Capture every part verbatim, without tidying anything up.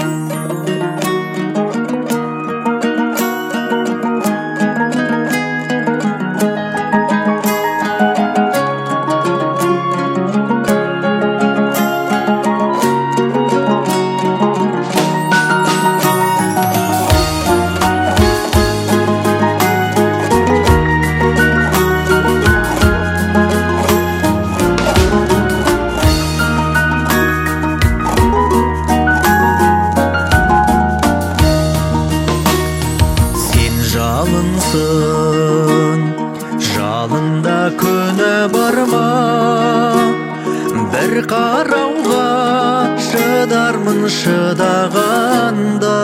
жалынсың, жалында күні бар ма? Бір қарауға шыдармын шыдағанда.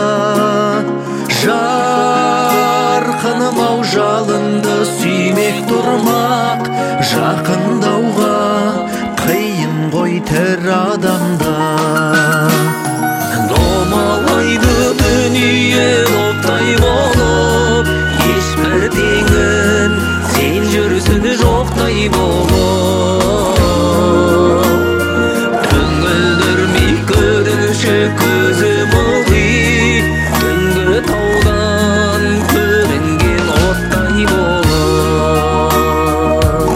Жарқыным-ау, жалынды сүймек тұрмақ, жақындауға қиын ғой тірі адамда. Домалайды дүние оттай болып, ешбір теңін сен жүрсің жоқтай болып. Түңілдірмей көрінші көзім ылғи, түнгі таудан көрінген оттай болып.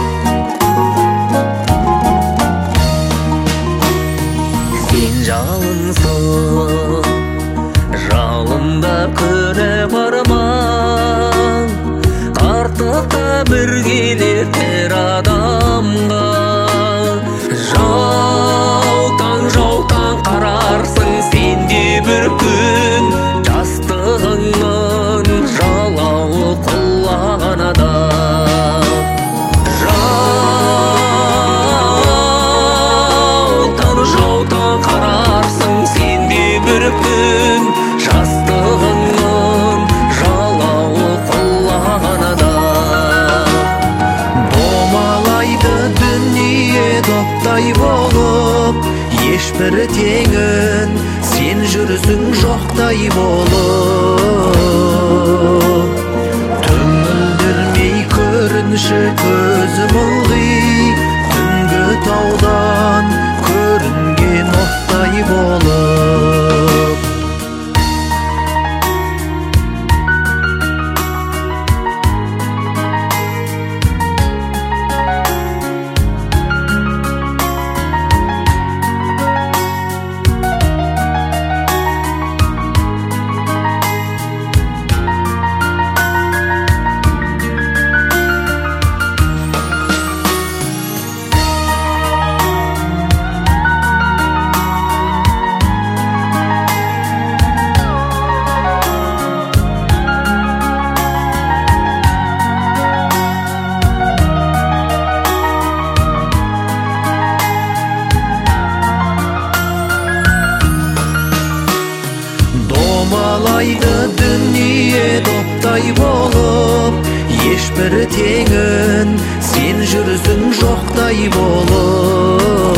Сен жалынсың, жалында күні бар ма? Артықта бір келер бір адамға. Жаутаң жаутаң қарарсың сен де бір күн, жастығыңның жалауы құлаған адам. Жаутаң жаутаң қарарсың сен де бір күн, жастығыңның жалауы құлаған адам. Домалайды дүние доптай болып, ешбір теңін сен жүрсің жоқтай болып. Түңілдірмей көрінші көзім ылғи, түнгі таудан көрінген оттай болып. Домалайды дүние доптай болып, ешбір теңін сен жүрсің жоқтай болып.